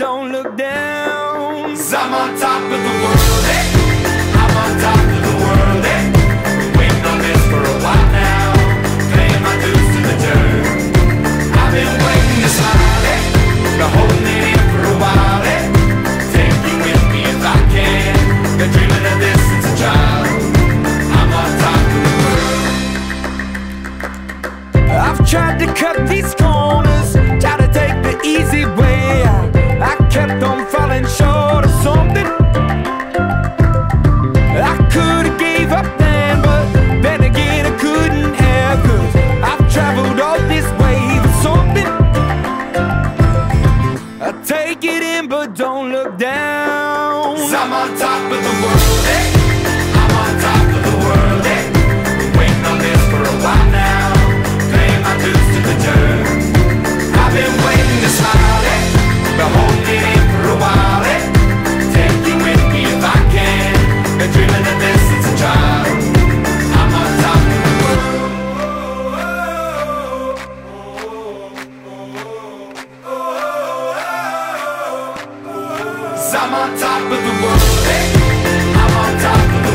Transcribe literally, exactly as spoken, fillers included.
don't look down. 'Cause I'm on top of the world, eh? I'm on top of the world, eh? Been waiting on this for a while now, paying my dues to the dirt. I've been waiting to smile, eh? Been holding it in for a while, eh? Take you with me if I can. Been dreaming of this since a child. I'm on top of the world. I've tried to cut these corners, try to take the easy way. I, I kept on falling short of something. I could've gave up then, but then again I couldn't have. 'Cause I've traveled all this way for something. I take it in but don't look down. 'Cause I'm on top of the world, eh? I'm on top of the world, eh? Been waiting on this for a while now, paying my dues to the dirt. I've been waiting to smile, eh? Been holding it in for a while, eh? Take you with me if I can. Been dreaming of this since a child. I'm on top of the world. 'Cause I'm on top of the world, eh? I'm on top of the world.